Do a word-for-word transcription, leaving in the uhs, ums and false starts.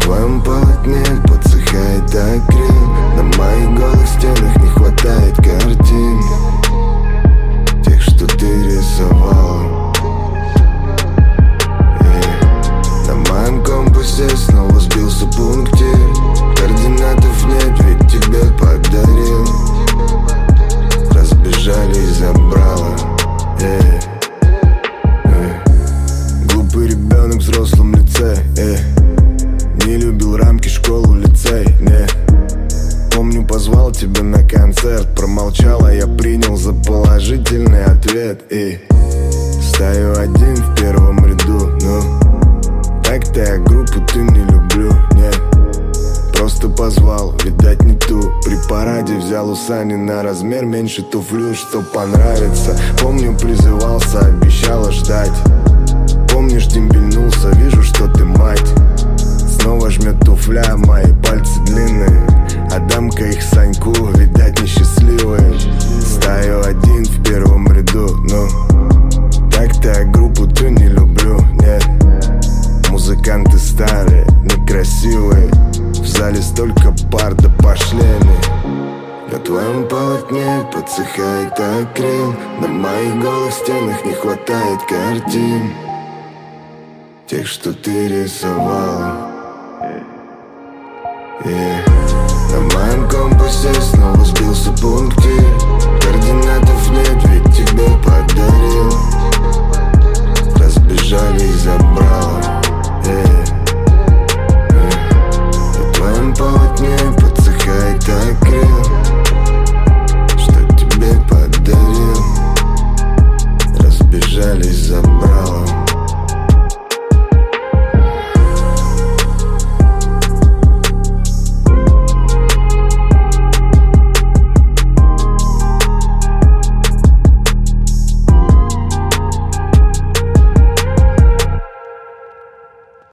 твоем полотне подсыхает акрил. На моих голых стенах не хватает картин, тех, что ты рисовала. yeah. На моем компасе снова сбился пунктир. Координатов нет, ведь тебе подарил. Разбежались, забрала. yeah. yeah. Глупый ребенок в взрослом лице. yeah. Не любил рамки, школу, лицей. не Помню, позвал тебя на концерт. Промолчал, а я принял за положительный ответ. И стою один в первом ряду. Ну, так-то я группу ты не люблю. Нет, просто позвал, видать не ту. При параде взял у Сани на размер меньше туфлю, что понравится. Помню, призывался, обещала ждать. Помнишь, дембельнулся, вижу, что ты мать. Снова жмет туфля, мои пальцы длинные. Отдам-ка их Саньку, видать несчастливые. Стою один в первом ряду. Ну, так-то я группу ту не люблю. Нет, музыканты старые, некрасивые. В зале столько пар, да пошли они. На твоем полотне подсыхает акрил. На моих голых стенах не хватает картин, тех, что ты рисовала. yeah. На моем компасе снова сбился пунктир. Координатов нет, ведь тебе подарил. Разбежались, забыли.